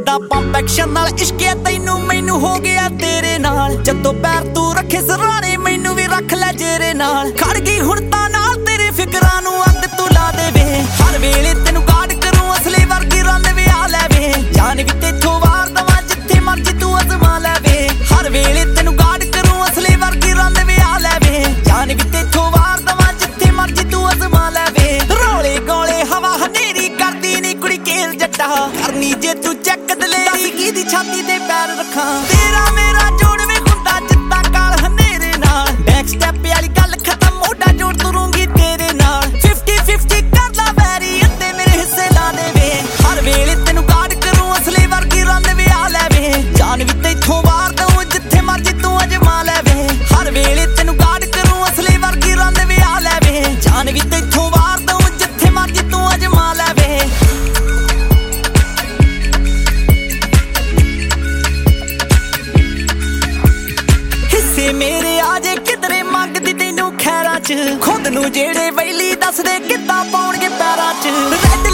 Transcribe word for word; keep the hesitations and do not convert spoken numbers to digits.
ਕਿੱਦਾਂ pump action ਨਾਲ ਇਸ਼ਕੇ ਤੈਨੂੰ ਮੈਨੂੰ ਹੋ ਗਿਆ ਤੇਰੇ ਨਾਲ ਜਦੋਂ ਪੈਰ ਤੂੰ ਰੱਖੇ ਸਰਾਣੇ ਮੈਨੂੰ ਵੀ ਰੱਖ ਲੈ ਜੇਰੇ ਨਾਲ ਖੜ ਗਈ ਹੁਣ ਤਾਂ ਨਾਲ ਤੇਰੇ ਫਿਕਰਾਂ ਨੂੰ ਅੱਗ ਤੂੰ ਲਾ ਦੇਵੇ ਹਰ ਵੇਲੇ ਤੈਨੂੰ ਗਾਰਡ ਕਰੂੰ ਅਸਲੀ ਵਰਗੀ ਰੰਨ ਵੀ ਆ ਲੈਵੇ ਜਾਨ ਵੀ ਤੇਥੋਂ ਵਾਰ ਦਵਾਂ ਜਿੱਥੇ ਮਰਜੀ ਤੂੰ ਅਜ਼ਮਾ ਲੈਵੇ ਹਰ ਵੇਲੇ ਤੈਨੂੰ ਗਾਰਡ ਕਰੂੰ ਅਸਲੀ ਵਰਗੀ ਰੰਨ ਵੀ ਆ ਲੈਵੇ ਜਾਨ ਵੀ ਤੇਥੋਂ ਵਾਰ ਦਵਾਂ ਜਿੱਥੇ ਮਰਜੀ ਤੂੰ ਅਜ਼ਮਾ ਲੈਵੇ ਰੋਲੇ ਗੋਲੇ ਹਵਾ ਹਨੇਰੀ ਕਰਦੀ ਨੀ ਕੁੜੀ ਕੇਲ ਜੱਟਾ ਕਰਨੀ ਜੇ ਤੂੰ ਚੈੱਕ ਦਲੇਰੀ ਕਿਹਦੀ ਛਾਤੀ ਤੇ ਪੈਰ ਰੱਖਾਂ ਤੇਰਾ ਮੇਰਾ ਜੋੜ ਵੇ ਹੁੰਦਾ ਜਿੱਦਾਂ ਕਾਲ ਹਨੇਰੇ ਨਾਲ ਬੈਕ ਸਟੈਪ ਵਾਲੀ ਗੱਲ ਖਤਮ ਮੋਢਾ ਜੋੜ ਤੁਰੂੰਗੀ ਤੇਰੇ ਨਾਲ ਫਿਫਟੀ ਫਿਫਟੀ ਕਰਦਾ ਵੈਰੀ ਅੱਧੇ ਮੇਰੇ ਹਿੱਸੇ ਲਾ ਦੇਵੇ ਹਰ ਵੇਲੇ ਤੈਨੂੰ ਗਾਰਡ ਕਰੂੰ ਅਸਲੀ ਵਰਗੀ ਰੰਨ ਵੀ ਆ ਲੈਵੇ ਜਾਨ ਵੀ ਤੈਥੋਂ ਵਾਰ ਦਊਂ ਜਿੱਥੇ ਮਰਜੀ ਤੂੰ ਅਜਮਾ ਲੈਵੇ ਹਰ ਵੇਲੇ ਤੈਨੂੰ ਗਾਰਡ ਕਰੂੰ ਅਸਲੀ ਵਰਗੀ ਰੰਨ ਵੀ ਆ ਲੈਵੇ ਜਾਨ ਵੀ ਤੈਥੋਂ ਵਾਰ ਦਊਂ ਜਿੱਥੇ ਮਰਜੀ ਤੂੰ ਅਜਮਾ ਲੈਵੇ ਮੇਰੇ ਆਜੇ ਕਿਧਰੇ ਮੰਗਦੀ ਤੈਨੂੰ ਖੈਰਾਂ ਚ ਖੁਦ ਨੂੰ ਜਿਹੜੇ ਵੈਲੀ ਦੱਸਦੇ ਕਿੱਦਾਂ ਪਾਉਣਗੇ ਪੈਰਾਂ ਚ